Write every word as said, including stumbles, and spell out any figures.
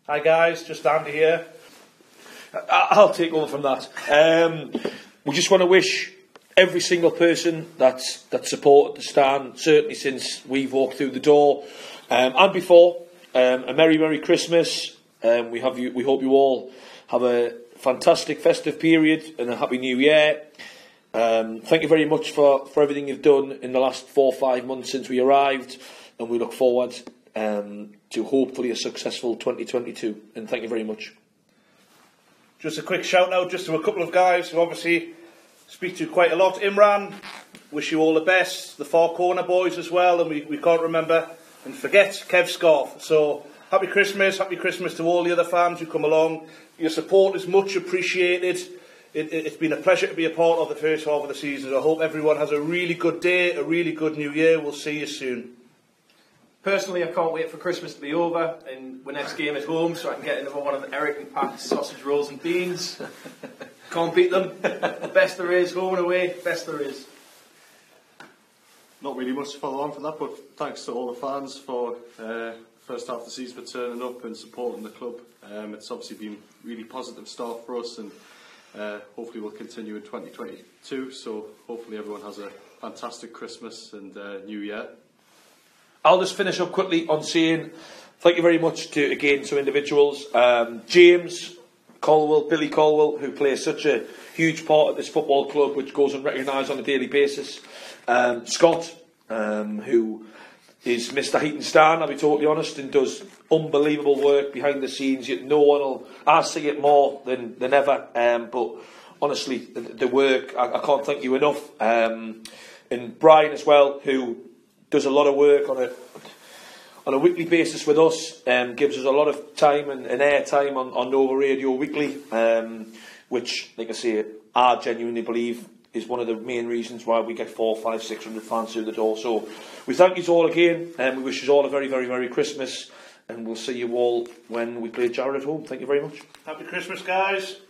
Hi guys, just Andy here. I'll take over from that. Um, we just want to wish every single person that's that supported the stand, certainly since we've walked through the door, um, and before, um, a merry, merry Christmas. Um, we have you. We hope you all have a fantastic festive period and a happy New Year. Um, thank you very much for, for everything you've done in the last four or five months since we arrived, and we look forward um, to hopefully a successful twenty twenty-two. And thank you very much. Just a quick shout out just to a couple of guys who obviously speak to quite a lot. Imran, wish you all the best. The Four Corner boys as well, and we, we can't remember and forget Kev Scarf. So happy Christmas, happy Christmas to all the other fans who come along. Your support is much appreciated. It, it, it's been a pleasure to be a part of the first half of the season. I hope everyone has a really good day, a really good New Year. We'll see you soon. Personally, I can't wait for Christmas to be over and the next game at home so I can get another one of the Eric and Pat's sausage rolls and beans. Can't beat them. The best there is, home and away, best there is. Not really much to follow on from that, but thanks to all the fans for uh, first half of the season for turning up and supporting the club. Um, it's obviously been a really positive start for us, and uh, hopefully we'll continue in twenty twenty-two. So hopefully everyone has a fantastic Christmas and uh, New Year. I'll just finish up quickly on saying thank you very much to, again, to individuals. Um, James Colwell, Billy Colwell, who plays such a huge part of this football club, which goes unrecognised on a daily basis. Um, Scott, um, who is Mister Heaton-Stan, I'll be totally honest, and does unbelievable work behind the scenes. Yet no one will, I see it more than, than ever. Um, but honestly, the, the work, I, I can't thank you enough. Um, and Brian as well, who does a lot of work on a on a weekly basis with us, um, gives us a lot of time and, and air time on, on Nova Radio Weekly, um, which, like I say, I genuinely believe is one of the main reasons why we get four, five, six hundred fans through the door. So we thank you all again, and we wish you all a very, very, very Christmas, and we'll see you all when we play Jarrod at home. Thank you very much. Happy Christmas, guys.